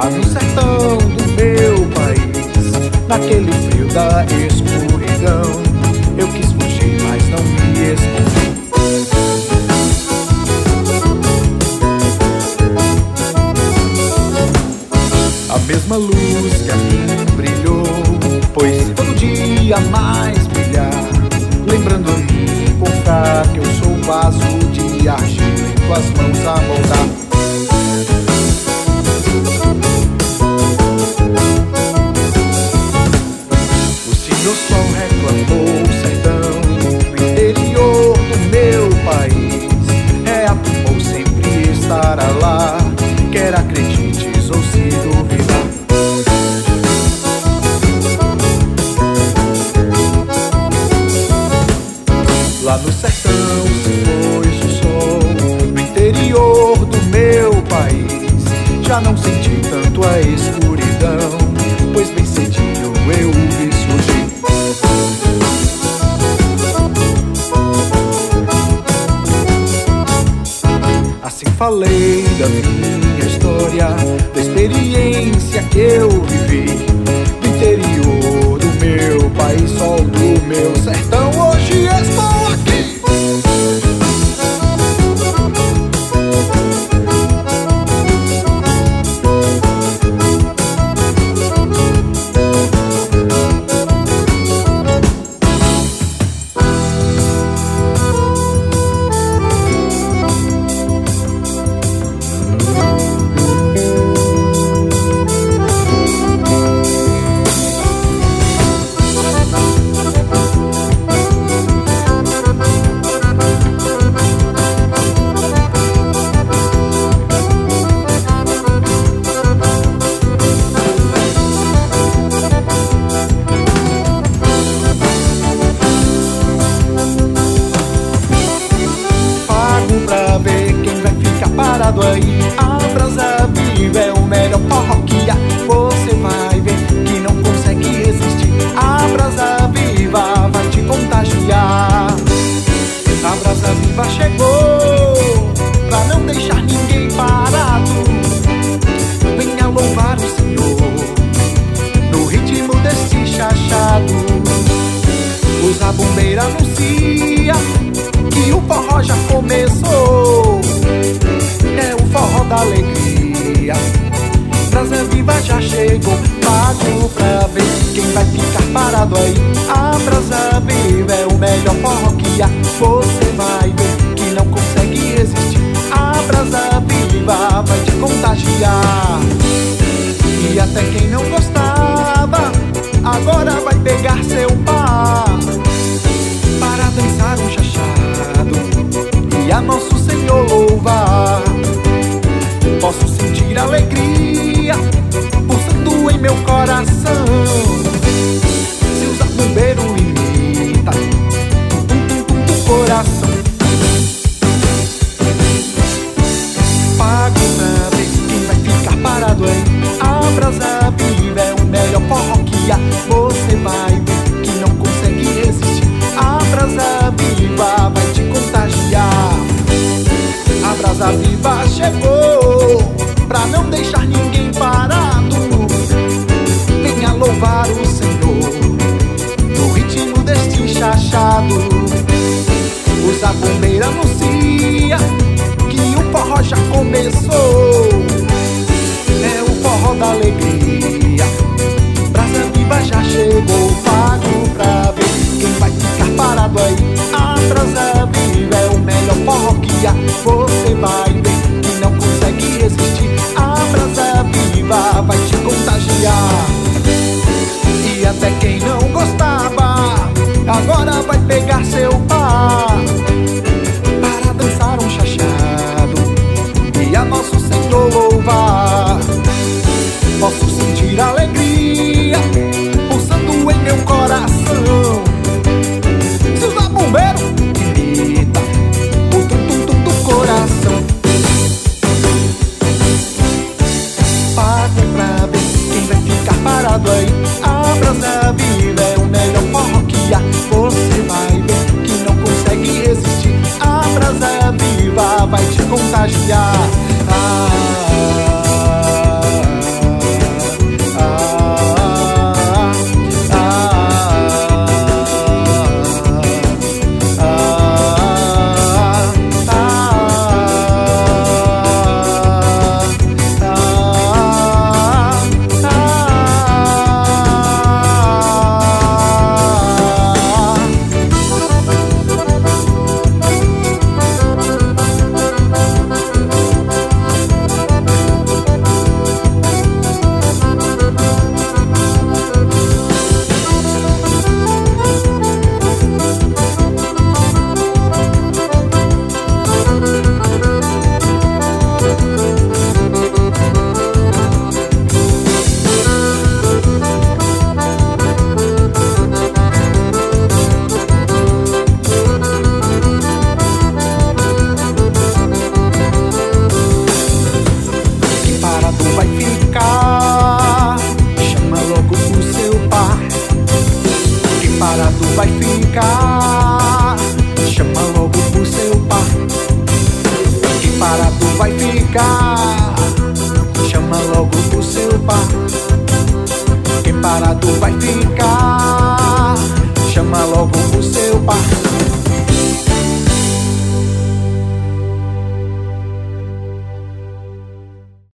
Lá no sertão do meu país, naquele frio da escuridão, eu quis fugir, mas não me escondi. A mesma luz que a mim brilhou, pois todo dia mais brilhar, lembrando-me contar que eu sou um vaso de argila em tuas mãos a moldar. O senhor sol reclamou o sertão do interior do meu país, reafirmou sempre estará lá, quer acredites ou se duvidar. Lá no sertão se pôs o sol, no interior do meu país já não senti tanto a escuridão, pois bem cedinho eu o vi surgir. Assim falei da minha história, da experiência que eu vivi, do interior do meu país, sol do meu sertão, hoje estou aqui. Aí, a brasa viva é o melhor forró que há. Você vai ver que não consegue resistir. A brasa viva vai te contagiar. A brasa viva chegou pra não deixar ninguém parado. Venha louvar o Senhor no ritmo desse chachado. O zabumbeiro anuncia que o forró já começou. É o forró da alegria, brasa viva já chegou. Pago pra ver quem vai ficar parado aí. A brasa viva é o melhor forró que há. Você vai ver que não consegue resistir. A brasa viva vai te contagiar. E até quem não gostava agora vai pegar seu par para dançar um chachado e a nosso Senhor louvar. Posso sentir alegria pulsando em meu coração. Se o zabumbeiro imita o tum-tum-tum do coração. Pago pra ver quem vai ficar parado aí. A brasa viva é o melhor forró que há. Você vai ver que não consegue resistir. A brasa viva vai te contagiar. A brasa viva chegou pra não deixar ninguém parado. Venha louvar o Senhor no ritmo deste chachado. O zabumbeiro anuncia que o forró já começou. É o forró da alegria, brasa viva já chegou. Pago pra ver quem vai ficar parado aí. A brasa viva é o melhor forró que há. Você vai ver que não consegue resistir. A brasa viva vai te contagiar. E até quem não gostava agora vai pegar seu par para dançar um chachado e a nosso Senhor louvar. Posso sentir alegria pulsando em meu coração. Se o zabumbeiro imita o tum-tum-tum do coração. Pago pra ver quem vai ficar parado aí. A brasa viva é o melhor forró que há. Você vai ver que não consegue resistir. A brasa viva vai te contagiar. vai ficar. Chama logo o seu par. Quem parado vai ficar. Chama logo o seu par.